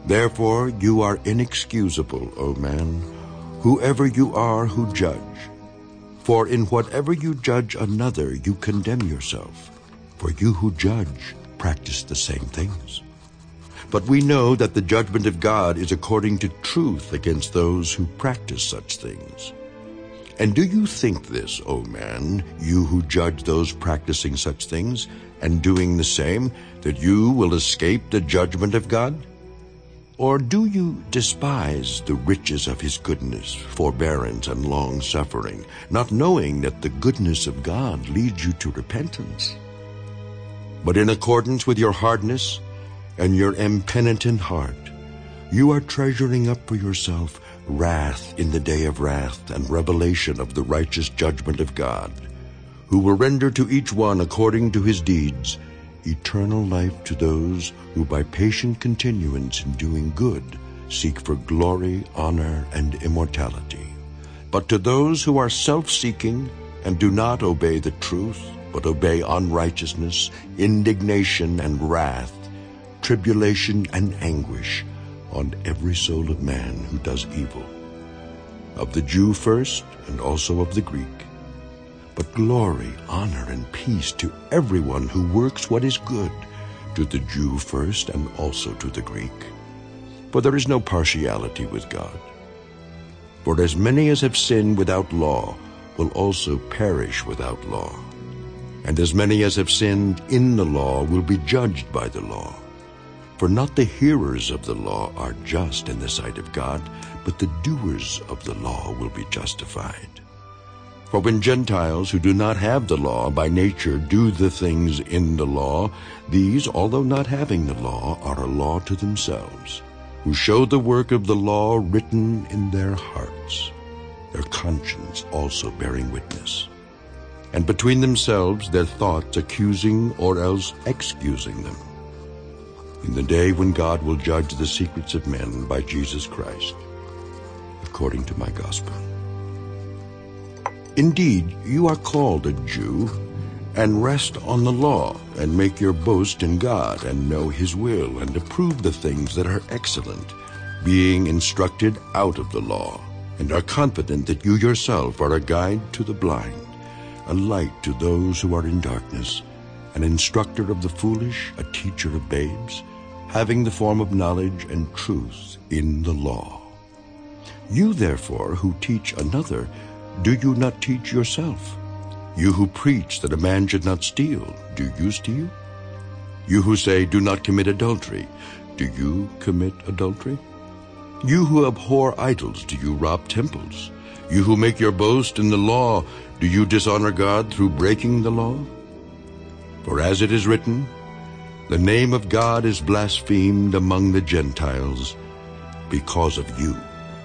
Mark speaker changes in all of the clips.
Speaker 1: Therefore you are inexcusable, O man, whoever you are who judge. For in whatever you judge another, you condemn yourself. For you who judge practice the same things. But we know that the judgment of God is according to truth against those who practice such things. And do you think this, O man, you who judge those practicing such things, and doing the same, that you will escape the judgment of God? Or do you despise the riches of his goodness, forbearance, and long-suffering, not knowing that the goodness of God leads you to repentance? But in accordance with your hardness and your impenitent heart, you are treasuring up for yourself wrath in the day of wrath and revelation of the righteous judgment of God, who will render to each one according to his deeds eternal life to those who by patient continuance in doing good seek for glory, honor, and immortality. But to those who are self-seeking and do not obey the truth, but obey unrighteousness, indignation and wrath, tribulation and anguish on every soul of man who does evil, of the Jew first and also of the Greek. But glory, honor, and peace to everyone who works what is good, to the Jew first and also to the Greek. For there is no partiality with God. For as many as have sinned without law will also perish without law. And as many as have sinned in the law will be judged by the law. For not the hearers of the law are just in the sight of God, but the doers of the law will be justified. For when Gentiles who do not have the law by nature do the things in the law, these, although not having the law, are a law to themselves, who show the work of the law written in their hearts, their conscience also bearing witness, and between themselves their thoughts accusing or else excusing them, in the day when God will judge the secrets of men by Jesus Christ, according to my gospel. Indeed, you are called a Jew, and rest on the law, and make your boast in God, and know his will, and approve the things that are excellent, being instructed out of the law, and are confident that you yourself are a guide to the blind, a light to those who are in darkness, an instructor of the foolish, a teacher of babes, having the form of knowledge and truth in the law. You, therefore, who teach another, do you not teach yourself? You who preach that a man should not steal, do you steal? You who say, do not commit adultery, do you commit adultery? You who abhor idols, do you rob temples? You who make your boast in the law, do you dishonor God through breaking the law? For as it is written, the name of God is blasphemed among the Gentiles because of you.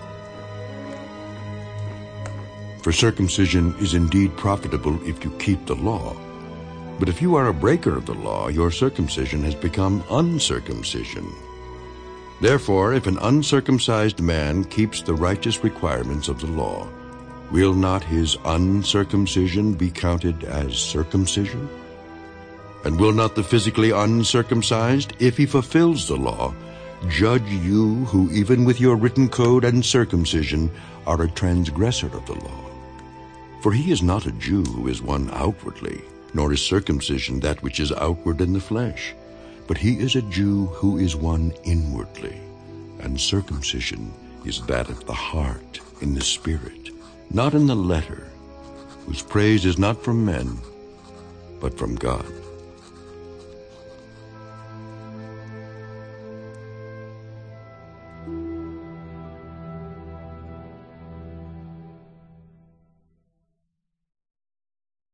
Speaker 1: For circumcision is indeed profitable if you keep the law. But if you are a breaker of the law, your circumcision has become uncircumcision. Therefore, if an uncircumcised man keeps the righteous requirements of the law, will not his uncircumcision be counted as circumcision? And will not the physically uncircumcised, if he fulfills the law, judge you who even with your written code and circumcision are a transgressor of the law? For he is not a Jew who is one outwardly, nor is circumcision that which is outward in the flesh, but he is a Jew who is one inwardly, and circumcision is that of the heart, in the spirit, not in the letter, whose praise is not from men, but from God.